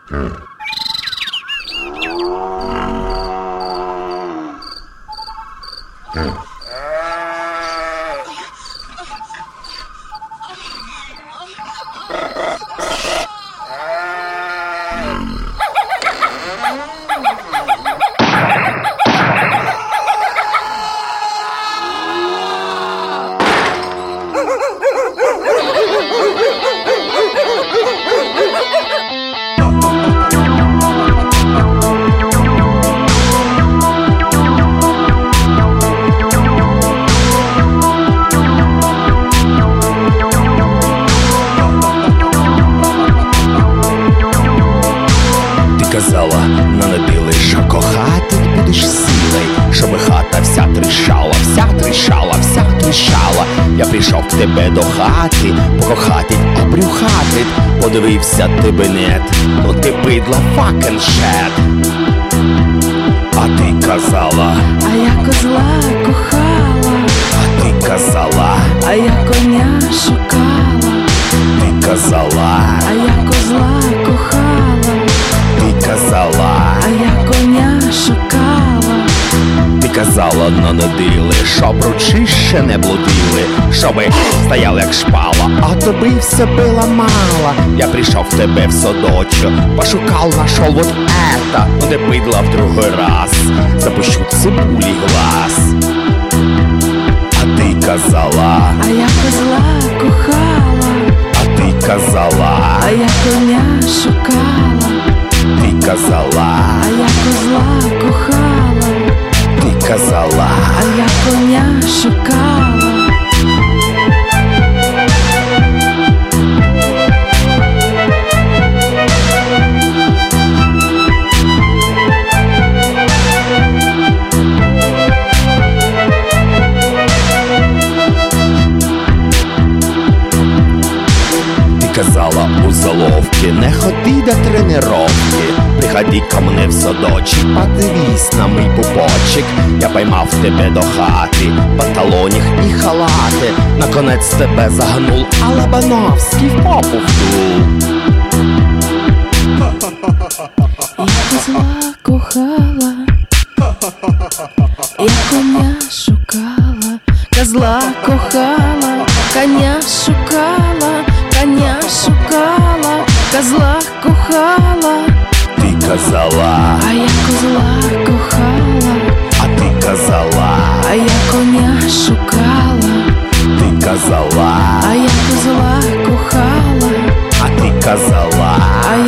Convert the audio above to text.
Казала, нанадили, що кохати будеш силой, щоби хата вся тріщала, вся тріщала, вся тріщала. Я прийшов к тебе до хати, покохатить, обрюхатить. Подивився тебе нет, ну ти бидла fucking shit. А ти казала, а я козла кохала. А ти казала, а я коня шукала. Ти казала, а я козла кохала. Ти казала, а я коня шукала. Ти казала, нанадили, щоб ручище не блудили, щоби стояли як шпала, а тобі все было мало. Я прийшов в тебе в садочок, пошукал, нашел вот это, ну не бидла в другой раз, запущу цибулі глаз. А ти казала, а я козла кохала. А ти казала, а я коня шукала. Ти казала, а я козла кохала. Ти казала, а я коня шукала. Казала у заловки, не ходи до тренировки, приходи ко мне в садочек, подивись на мій пупочек. Я поймав тебе до хати, панталоніх і халати, наконець тебе загнул, а Лобановський в попу вдул. Я козла кохала, я коня шукала. Козла кохала, коня шукала. Коня шукала, козла кохала. Ти казала, а я козла кохала. А ти казала, а я коня шукала. Ти казала, а я козла кохала. А ти казала, а